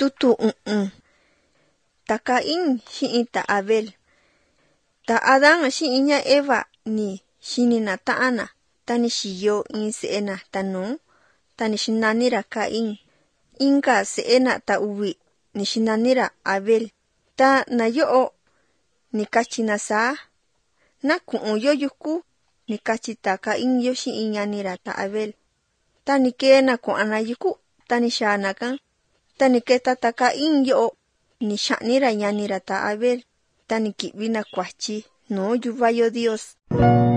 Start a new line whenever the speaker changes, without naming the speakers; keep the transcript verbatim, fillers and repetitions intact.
tutu un-un. Ta Caín xi'in ta Abel. Ta Adán xi'in ña Eva ni xinina ta'ana ta ni xiyo in se'ena ta nuu ta ni xinanira Caín. Inka se'ena ta uvi ni xinanira Abel. Ta na yo'o ni kachi na saa. Na ku'un yo yuku ni kachi ta Caín yo xi'in ñanira ta Abel. Ta ni keena kua'ana yuku ta ni xaana kan. Ta ni keta ta Caín yo'o ni xa'nira ñanira ta Abel. Ta ni ki'vina kuachi nuu yuva yo Dios.